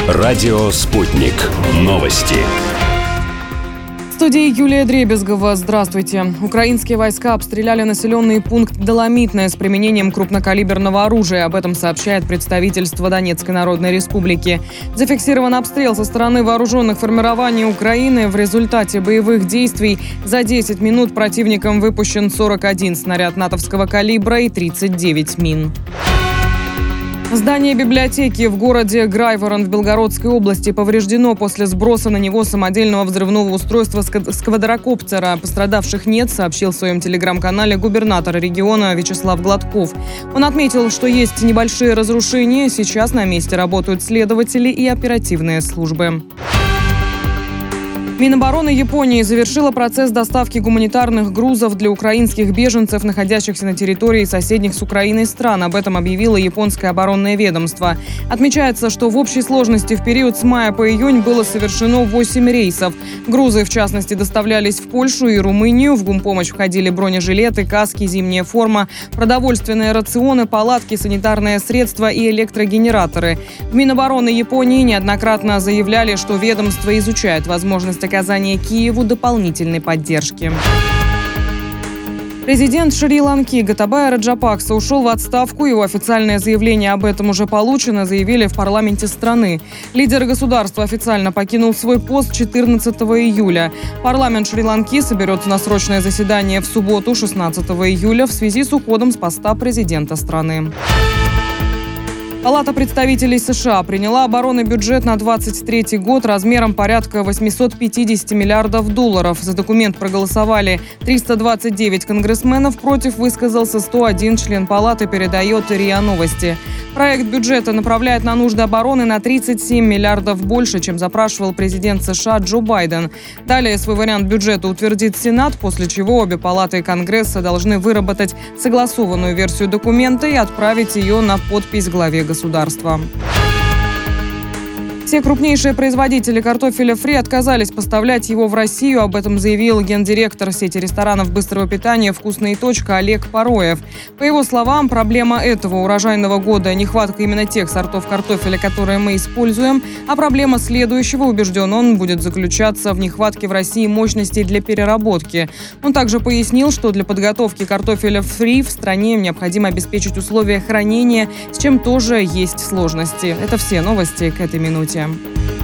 Радио «Спутник». Новости. В студии Юлия Дребезгова. Здравствуйте. Украинские войска обстреляли населенный пункт Доломитное с применением крупнокалиберного оружия. Об этом сообщает представительство Донецкой Народной Республики. Зафиксирован обстрел со стороны вооруженных формирований Украины. В результате боевых действий за 10 минут противником выпущен 41 снаряд натовского калибра и 39 мин. Здание библиотеки в городе Грайворон в Белгородской области повреждено после сброса на него самодельного взрывного устройства с квадрокоптера. Пострадавших нет, сообщил в своем телеграм-канале губернатор региона Вячеслав Гладков. Он отметил, что есть небольшие разрушения. Сейчас на месте работают следователи и оперативные службы. Минобороны Японии завершила процесс доставки гуманитарных грузов для украинских беженцев, находящихся на территории соседних с Украиной стран. Об этом объявило японское оборонное ведомство. Отмечается, что в общей сложности в период с мая по июнь было совершено 8 рейсов. Грузы, в частности, доставлялись в Польшу и Румынию. В гумпомощь входили бронежилеты, каски, зимняя форма, продовольственные рационы, палатки, санитарные средства и электрогенераторы. В Минобороны Японии неоднократно заявляли, что ведомство изучает возможность оказания Киеву дополнительной поддержки. Президент Шри-Ланки Готабая Раджапакса ушел в отставку. Его официальное заявление об этом уже получено, заявили в парламенте страны. Лидер государства официально покинул свой пост 14 июля. Парламент Шри-Ланки соберется на срочное заседание в субботу, 16 июля, в связи с уходом с поста президента страны. Палата представителей США приняла оборонный бюджет на 2023 год размером порядка 850 миллиардов долларов. За документ проголосовали 329 конгрессменов, против высказался 101 член палаты, передает РИА Новости. Проект бюджета направляет на нужды обороны на 37 миллиардов больше, чем запрашивал президент США Джо Байден. Далее свой вариант бюджета утвердит Сенат, после чего обе палаты Конгресса должны выработать согласованную версию документа и отправить ее на подпись главе государства. Все крупнейшие производители картофеля фри отказались поставлять его в Россию. Об этом заявил гендиректор сети ресторанов быстрого питания «Вкусная точка» Олег Пароев. По его словам, проблема этого урожайного года – нехватка именно тех сортов картофеля, которые мы используем, а проблема следующего, убежден он, будет заключаться в нехватке в России мощностей для переработки. Он также пояснил, что для подготовки картофеля фри в стране необходимо обеспечить условия хранения, с чем тоже есть сложности. Это все новости к этой минуте.